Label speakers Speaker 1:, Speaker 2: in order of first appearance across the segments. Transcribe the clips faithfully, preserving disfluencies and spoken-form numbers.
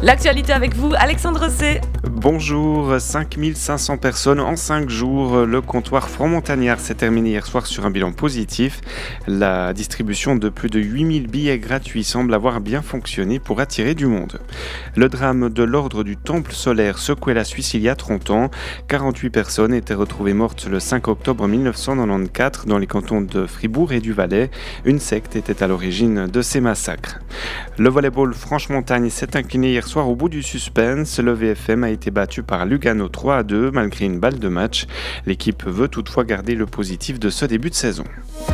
Speaker 1: L'actualité avec vous, Alexandre C.
Speaker 2: Bonjour, cinq mille cinq cents personnes en cinq jours. Le comptoir franc-montagnard s'est terminé hier soir sur un bilan positif. La distribution de plus de huit mille billets gratuits semble avoir bien fonctionné pour attirer du monde. Le drame de l'ordre du Temple solaire secouait la Suisse il y a trente ans. quarante-huit personnes étaient retrouvées mortes le cinq octobre mille neuf cent quatre-vingt-quatorze dans les cantons de Fribourg et du Valais. Une secte était à l'origine de ces massacres. Le volleyball Franche-Montagne s'est incliné hier soir au bout du suspense. Le V F M a été battu par Lugano trois à deux malgré une balle de match. L'équipe veut toutefois garder le positif de ce début de saison.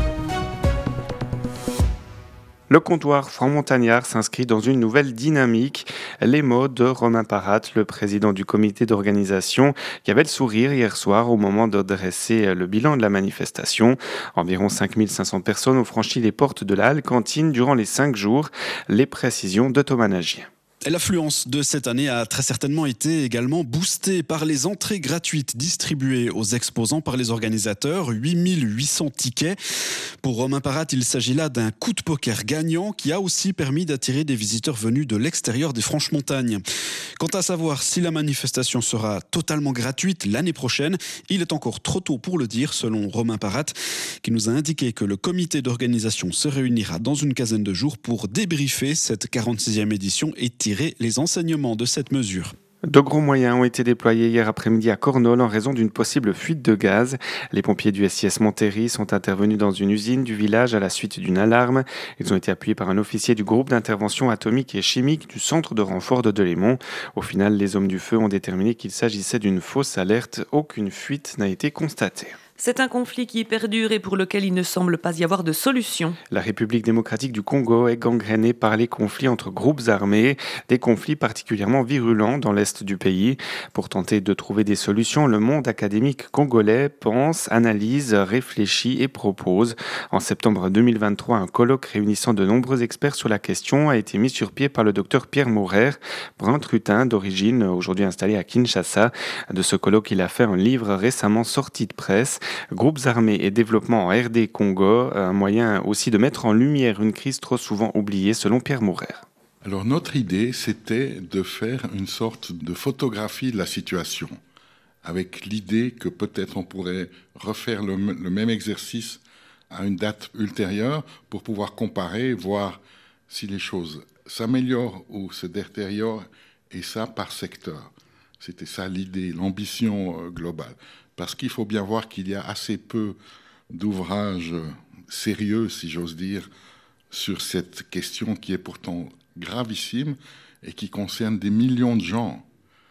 Speaker 2: Le comptoir franc-montagnard s'inscrit dans une nouvelle dynamique. Les mots de Romain Parat, le président du comité d'organisation, qui avait le sourire hier soir au moment de dresser le bilan de la manifestation. Environ cinq mille cinq cents personnes ont franchi les portes de la halle cantine durant les cinq jours. Les précisions de Thomas Nagier.
Speaker 3: L'affluence de cette année a très certainement été également boostée par les entrées gratuites distribuées aux exposants par les organisateurs, huit mille huit cents tickets. Pour Romain Parat, il s'agit là d'un coup de poker gagnant qui a aussi permis d'attirer des visiteurs venus de l'extérieur des Franches-Montagnes. Quant à savoir si la manifestation sera totalement gratuite l'année prochaine, il est encore trop tôt pour le dire, selon Romain Parat, qui nous a indiqué que le comité d'organisation se réunira dans une quinzaine de jours pour débriefer cette quarante-sixième édition et tirer les enseignements de cette mesure.
Speaker 2: De gros moyens ont été déployés hier après-midi à Cornol en raison d'une possible fuite de gaz. Les pompiers du S I S Montéry sont intervenus dans une usine du village à la suite d'une alarme. Ils ont été appuyés par un officier du groupe d'intervention atomique et chimique du centre de renfort de Delémont. Au final, les hommes du feu ont déterminé qu'il s'agissait d'une fausse alerte. Aucune fuite n'a été constatée.
Speaker 1: C'est un conflit qui perdure et pour lequel il ne semble pas y avoir de solution.
Speaker 2: La République démocratique du Congo est gangrénée par les conflits entre groupes armés, des conflits particulièrement virulents dans l'est du pays. Pour tenter de trouver des solutions, le monde académique congolais pense, analyse, réfléchit et propose. En septembre deux mille vingt-trois, un colloque réunissant de nombreux experts sur la question a été mis sur pied par le docteur Pierre Maurer, brun-trutin d'origine, aujourd'hui installé à Kinshasa. De ce colloque, il a fait un livre récemment sorti de presse. Groupes armés et développement en R D Congo, un moyen aussi de mettre en lumière une crise trop souvent oubliée selon Pierre Maurer.
Speaker 4: Alors notre idée, c'était de faire une sorte de photographie de la situation, avec l'idée que peut-être on pourrait refaire le, le même exercice à une date ultérieure pour pouvoir comparer, voir si les choses s'améliorent ou se détériorent, et ça par secteur. C'était ça l'idée, l'ambition globale. Parce qu'il faut bien voir qu'il y a assez peu d'ouvrages sérieux, si j'ose dire, sur cette question qui est pourtant gravissime et qui concerne des millions de gens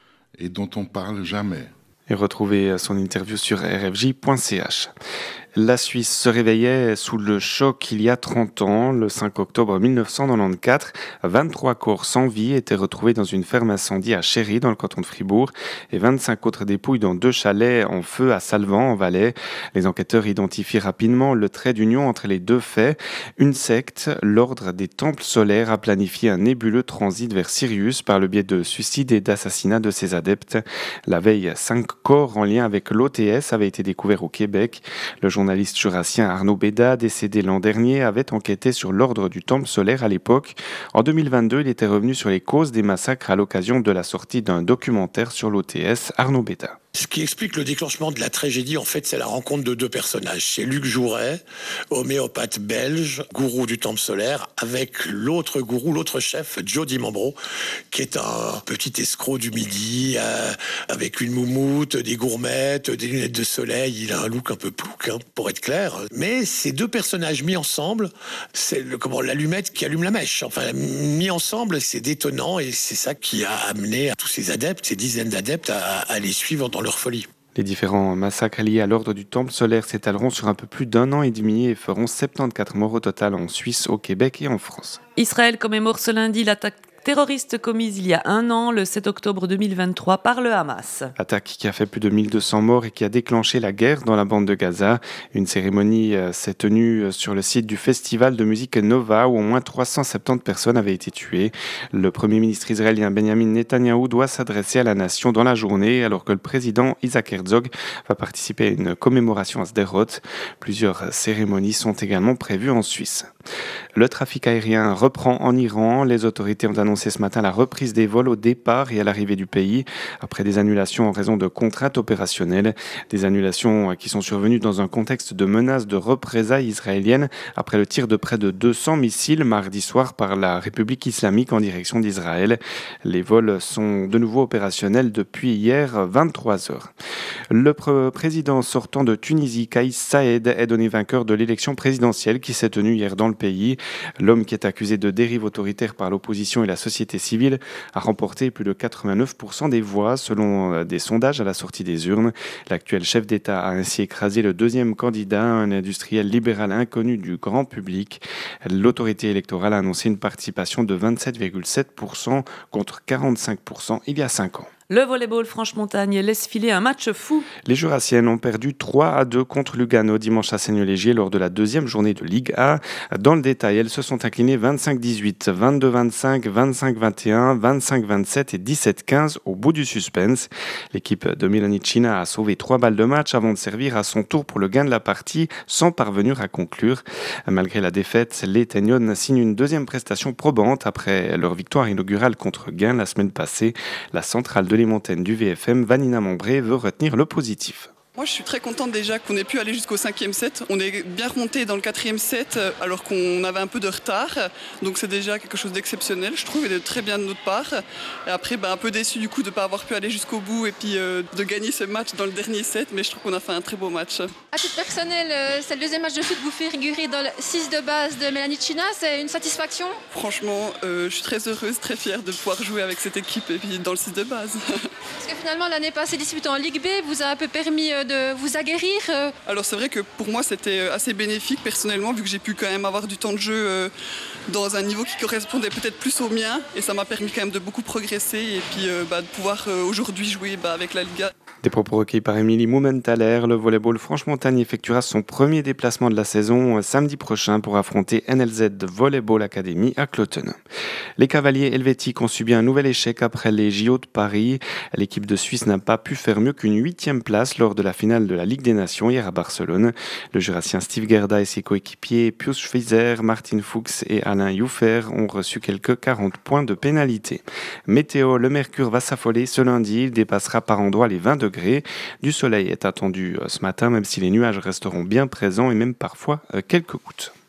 Speaker 4: et dont on ne parle jamais.
Speaker 2: Et retrouvez son interview sur r f j point c h. La Suisse se réveillait sous le choc il y a trente ans. Le cinq octobre mille neuf cent quatre-vingt-quatorze, vingt-trois corps sans vie étaient retrouvés dans une ferme incendie à Chéry, dans le canton de Fribourg, et vingt-cinq autres dépouilles dans deux chalets en feu à Salvan, en Valais. Les enquêteurs identifient rapidement le trait d'union entre les deux faits. Une secte, l'ordre des Temples solaires, a planifié un nébuleux transit vers Sirius par le biais de suicides et d'assassinats de ses adeptes. La veille, cinq corps en lien avec l'O T S avaient été découverts au Québec. Le journaliste jurassien Arnaud Béda, décédé l'an dernier, avait enquêté sur l'ordre du Temple solaire à l'époque. En deux mille vingt-deux, il était revenu sur les causes des massacres à l'occasion de la sortie d'un documentaire sur l'O T S. Arnaud Béda.
Speaker 5: Ce qui explique le déclenchement de la tragédie, en fait, c'est la rencontre de deux personnages. C'est Luc Jouret, homéopathe belge, gourou du Temple solaire, avec l'autre gourou, l'autre chef, Joe Dimambro, qui est un petit escroc du Midi, euh, avec une moumoute, des gourmettes, des lunettes de soleil. Il a un look un peu plouc, hein, pour être clair. Mais ces deux personnages mis ensemble, c'est le, comment, l'allumette qui allume la mèche. Enfin, mis ensemble, c'est détonnant et c'est ça qui a amené à tous ces adeptes, ces dizaines d'adeptes, à, à les suivre dans leur folie.
Speaker 2: Les différents massacres liés à l'ordre du Temple solaire s'étaleront sur un peu plus d'un an et demi et feront soixante-quatorze morts au total en Suisse, au Québec et en France.
Speaker 1: Israël commémore ce lundi l'attaque terroriste commise il y a un an, le sept octobre deux mille vingt-trois, par le Hamas.
Speaker 2: Attaque qui a fait plus de mille deux cents morts et qui a déclenché la guerre dans la bande de Gaza. Une cérémonie s'est tenue sur le site du festival de musique Nova où au moins trois cent soixante-dix personnes avaient été tuées. Le premier ministre israélien Benjamin Netanyahou doit s'adresser à la nation dans la journée alors que le président Isaac Herzog va participer à une commémoration à Sderot. Plusieurs cérémonies sont également prévues en Suisse. Le trafic aérien reprend en Iran. Les autorités ont annoncé annoncé ce matin la reprise des vols au départ et à l'arrivée du pays, après des annulations en raison de contraintes opérationnelles. Des annulations qui sont survenues dans un contexte de menace de représailles israéliennes après le tir de près de deux cents missiles mardi soir par la République islamique en direction d'Israël. Les vols sont de nouveau opérationnels depuis hier vingt-trois heures. Le pr- président sortant de Tunisie, Kais Saïed, est donné vainqueur de l'élection présidentielle qui s'est tenue hier dans le pays. L'homme qui est accusé de dérive autoritaire par l'opposition et la société civile a remporté plus de quatre-vingt-neuf pour cent des voix selon des sondages à la sortie des urnes. L'actuel chef d'État a ainsi écrasé le deuxième candidat, un industriel libéral inconnu du grand public. L'autorité électorale a annoncé une participation de vingt-sept virgule sept pour cent contre quarante-cinq pour cent il y a cinq ans.
Speaker 1: Le volleyball Franche-Montagne laisse filer un match fou.
Speaker 2: Les Jurassiennes ont perdu trois à deux contre Lugano dimanche à Seigneur-Légier lors de la deuxième journée de Ligue A. Dans le détail, elles se sont inclinées vingt-cinq dix-huit, vingt-deux vingt-cinq, vingt-cinq vingt et un, vingt-cinq vingt-sept et dix-sept quinze au bout du suspense. L'équipe de Milanicina a sauvé trois balles de match avant de servir à son tour pour le gain de la partie sans parvenir à conclure. Malgré la défaite, les Teignonnes signent une deuxième prestation probante après leur victoire inaugurale contre Gain la semaine passée. La centrale de les montagnes du V F M, Vanina Mombré, veut retenir le positif.
Speaker 6: Moi, je suis très contente déjà qu'on ait pu aller jusqu'au cinquième set. On est bien remonté dans le quatrième set alors qu'on avait un peu de retard. Donc c'est déjà quelque chose d'exceptionnel, je trouve, et de très bien de notre part. Et après, bah, un peu déçu du coup de ne pas avoir pu aller jusqu'au bout et puis euh, de gagner ce match dans le dernier set. Mais je trouve qu'on a fait un très beau match.
Speaker 7: À titre personnel, euh, c'est le deuxième match de foot que vous figurez dans le six de base de Milanicina. C'est une satisfaction?
Speaker 6: Franchement, euh, je suis très heureuse, très fière de pouvoir jouer avec cette équipe et puis dans le six de base.
Speaker 7: Parce que finalement, l'année passée, disputée en Ligue B, vous a un peu permis euh, de vous aguerrir. euh.
Speaker 6: Alors c'est vrai que pour moi c'était assez bénéfique personnellement vu que j'ai pu quand même avoir du temps de jeu euh, dans un niveau qui correspondait peut-être plus au mien et ça m'a permis quand même de beaucoup progresser et puis euh, bah, de pouvoir euh, aujourd'hui jouer bah, avec la Liga.
Speaker 2: Des propos recueillis par Émilie Moumentaler. Le volleyball Franche-Montagne effectuera son premier déplacement de la saison samedi prochain pour affronter N L Z Volleyball Academy à Cloten. Les cavaliers helvétiques ont subi un nouvel échec après les J O de Paris. L'équipe de Suisse n'a pas pu faire mieux qu'une huitième place lors de la finale de la Ligue des Nations hier à Barcelone. Le Jurassien Steve Gerda et ses coéquipiers Pius Schweizer, Martin Fuchs et Alain Youffer ont reçu quelques quarante points de pénalité. Météo, le mercure va s'affoler ce lundi. Il dépassera par endroits les vingt degrés. Du soleil est attendu ce matin, même si les nuages resteront bien présents et même parfois quelques gouttes.